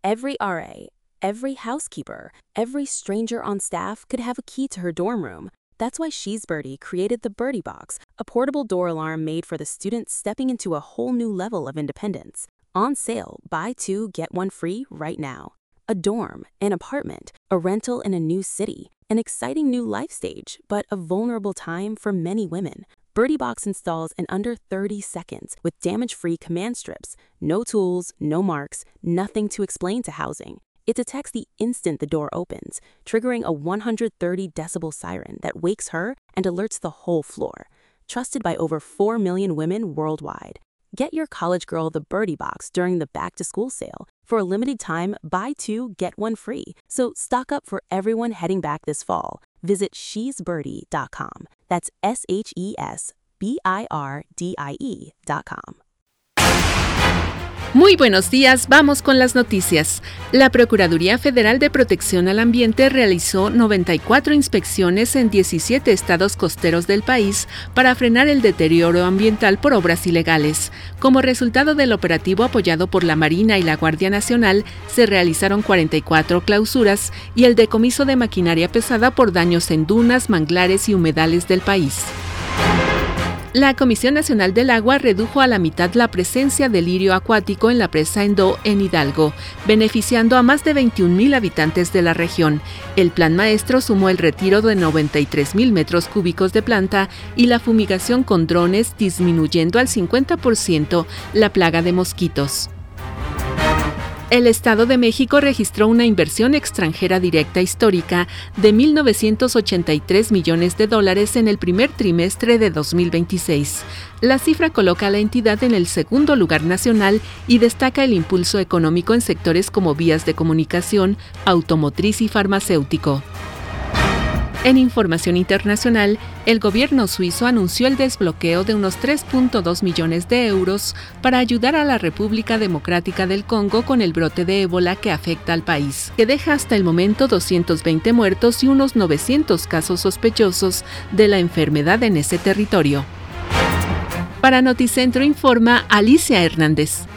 Every RA, every housekeeper, every stranger on staff could have a key to her dorm room. That's why She's Birdie created the Birdie Box, a portable door alarm made for the students stepping into a whole new level of independence. On sale, buy two, get one free right now. A dorm, an apartment, a rental in a new city, an exciting new life stage, but a vulnerable time for many women. Birdie Box installs in under 30 seconds with damage-free command strips. No tools, no marks, nothing to explain to housing. It detects the instant the door opens, triggering a 130 decibel siren that wakes her and alerts the whole floor. Trusted by over 4 million women worldwide. Get your college girl the Birdie Box during the back-to-school sale. For a limited time, buy two, get one free. So stock up for everyone heading back this fall. Visit shesbirdie.com. That's SHESBIRDIE.com. Muy buenos días, vamos con las noticias. La Procuraduría Federal de Protección al Ambiente realizó 94 inspecciones en 17 estados costeros del país para frenar el deterioro ambiental por obras ilegales. Como resultado del operativo apoyado por la Marina y la Guardia Nacional, se realizaron 44 clausuras y el decomiso de maquinaria pesada por daños en dunas, manglares y humedales del país. La Comisión Nacional del Agua redujo a la mitad la presencia de lirio acuático en la presa Endó en Hidalgo, beneficiando a más de 21,000 habitantes de la región. El plan maestro sumó el retiro de 93,000 metros cúbicos de planta y la fumigación con drones, disminuyendo al 50% la plaga de mosquitos. El Estado de México registró una inversión extranjera directa histórica de $1,983 millones en el primer trimestre de 2026. La cifra coloca a la entidad en el segundo lugar nacional y destaca el impulso económico en sectores como vías de comunicación, automotriz y farmacéutico. En información internacional, el gobierno suizo anunció el desbloqueo de unos 3.2 millones de euros para ayudar a la República Democrática del Congo con el brote de ébola que afecta al país, que deja hasta el momento 220 muertos y unos 900 casos sospechosos de la enfermedad en ese territorio. Para Noticentro informa Alicia Hernández.